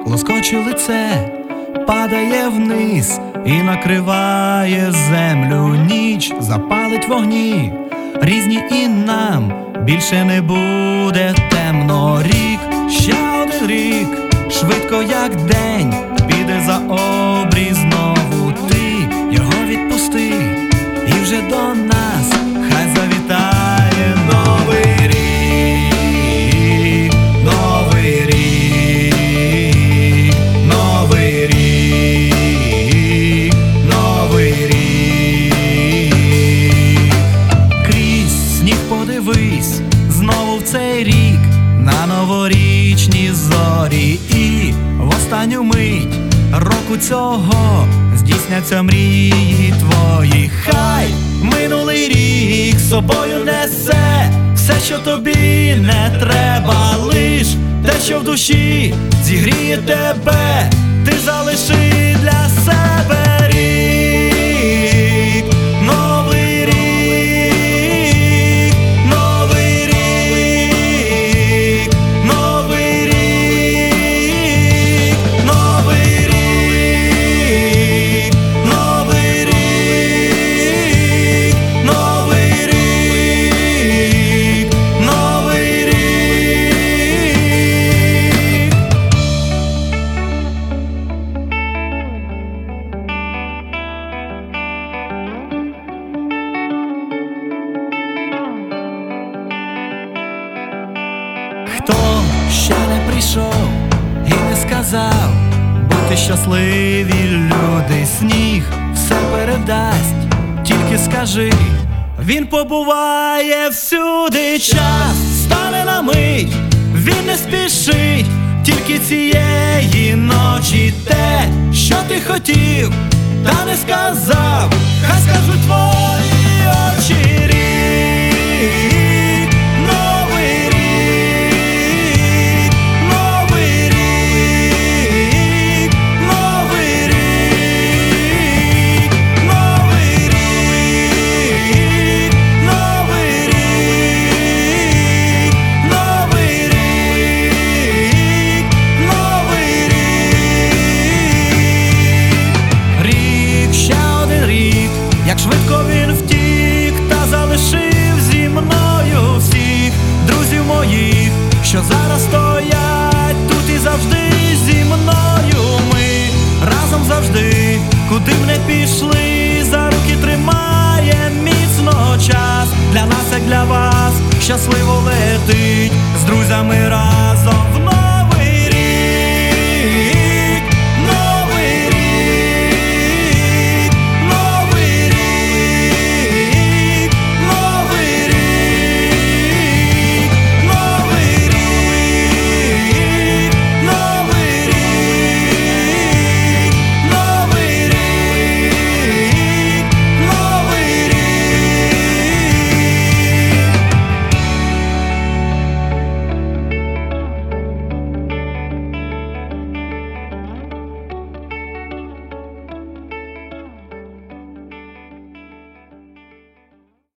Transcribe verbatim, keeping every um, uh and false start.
лоскоче лице, падає вниз і накриває землю. Ніч запалить вогні різні, і нам більше не буде темно. Рік, ще один рік, швидко як день, піде за обрій знову. Ти його відпусти, і вже до нас хай завітає новий рік, новий рік, новий рік, новий рік. Крізь сніг подивись знову в цей рік, на новорічні зорі, і в останню мить року цього здійсняться мрії твої. Хай минулий рік собою несе все, що тобі не треба, лиш те, що в душі зігріє тебе, ти залиши для себе. Рік, новий рік, новий рік, новий рік, новий рік, новий рік, новий рік, новий рік. Хто ще не прийшов і не сказав, будьте щасливі, люди, сніг все передасть, тільки скажи, він побуває всюди. Час стане на мить, він не спішить, тільки цієї ночі те, що ти хотів, та не сказав, хай скажуть твої очі. Рік, новий рік, новий рік, новий рік, новий рік, новий рік, новий рік, новий рік. Рік, ще один рік, як швидко він втік, та залишив зі мною всіх друзів моїх, що зараз стоять тут і завжди зі мною. Ми разом завжди, куди б не пішли, за руки тримає міцно час. Для нас, як для вас, щасливо летить з друзями разом.